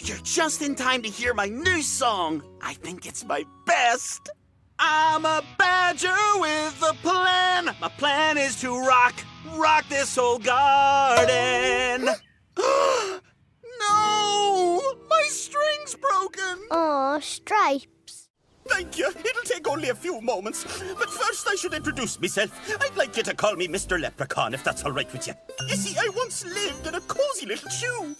You're just in time to hear my new song. I think it's my best. I'm a badger with a plan. My plan is to rock this whole garden. No! My string's broken. Aw, Stripes. Thank you. It'll take only a few moments. But first I should introduce myself. I'd like you to call me Mr. Leprechaun, if that's all right with you. You see, I once lived in a cozy little shoe.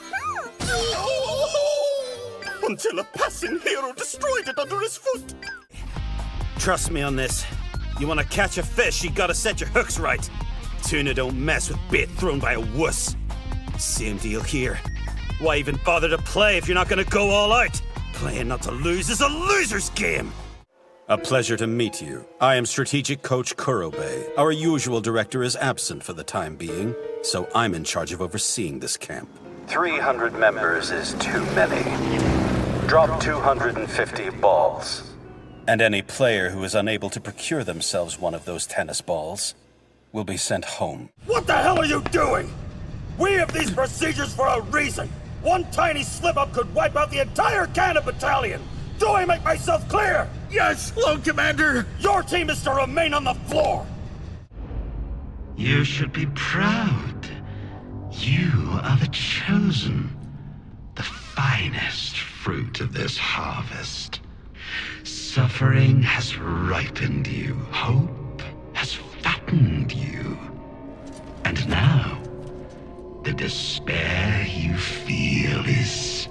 Until a passing hero destroyed it under his foot. Trust me on this. You want to catch a fish, you gotta set your hooks right. Tuna don't mess with bait thrown by a wuss. Same deal here. Why even bother to play if you're not gonna go all out? Playing not to lose is a loser's game. A pleasure to meet you. I am Strategic Coach Kurobe. Our usual director is absent for the time being, so I'm in charge of overseeing this camp. 300 members is too many. Drop 250 balls. And any player who is unable to procure themselves one of those tennis balls will be sent home. What the hell are you doing? We have these procedures for a reason. One tiny slip-up could wipe out the entire Canada battalion. Do I make myself clear? Yes, Lone Commander! Your team is to remain on the floor. You should be proud. You are the chosen. The finest fruit of this harvest. Suffering has ripened you. Hope has fattened you. And now, the despair you feel is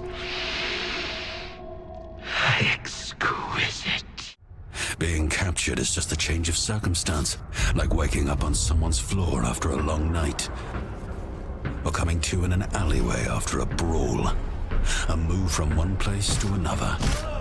exquisite. Being captured is just a change of circumstance, like waking up on someone's floor after a long night. Or coming to in an alleyway after a brawl. A move from one place to another.